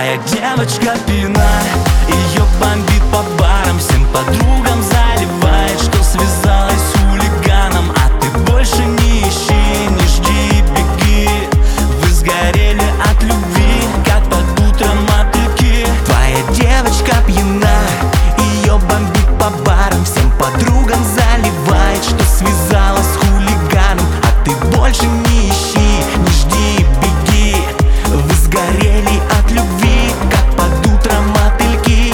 Твоя девочка пьяна, ее бомбит по барам, всем подругам заливает, что связалась с хулиганом. А ты больше не ищи, не жди, беги. Вы сгорели от любви, как под утром мотыльки. Твоя девочка пьяна, ее бомбит по барам, всем подругам заливает, что связалась с хулиганом. А ты больше не ищи, не жди, беги. Вы сгорели от любви, как под утром мотыльки.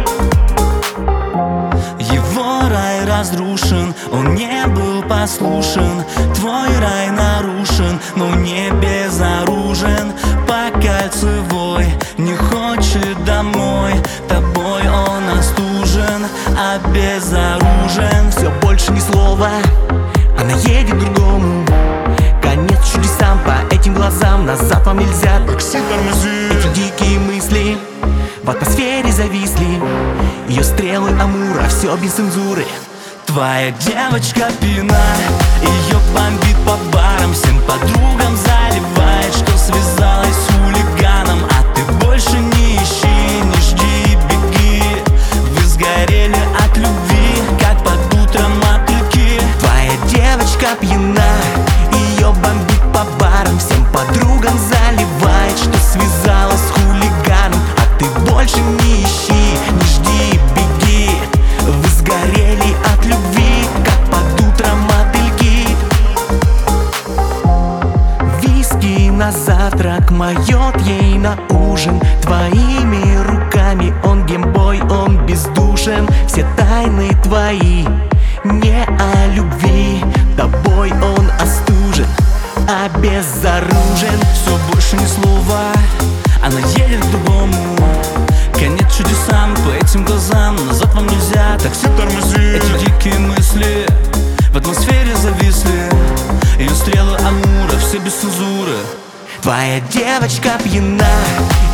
Его рай разрушен, он не был послушен. Твой рай нарушен, но не безоружен. По кольцевой не хочет домой, тобой он остужен, обезоружен. Все больше ни слова, она едет к другому. Конец чудесам, по этим глазам назад вам нельзя. Такси, тормози. Эти дикие мысли в атмосфере зависли. Ее стрелы Амура, все без цензуры. Твоя девочка пьяна, ее бомбит по барам, всем подругам заливает, что связалась с хулиганом. А ты больше не ищи, не жди, беги. Вы сгорели от любви, как под утром мотыльки. Твоя девочка пьяна, ее бомбит по барам, всем подругам заливает, что связалась с хулиганом. А ты больше не ищи, не жди, беги. Вы сгорели от любви, как под утром мотыльки. Виски на завтрак моет ей на ужин. Твоими руками он геймбой, он бездушен. Все тайны твои не о любви, тобой он остужен, обезоружен. Все больше ни слова, она едет к другому. Конец чудесам, по этим глазам назад вам нельзя. Такси, тормози. Эти дикие мысли в атмосфере зависли. Ее стрелы Амура, все без цензуры. Твоя девочка пьяна,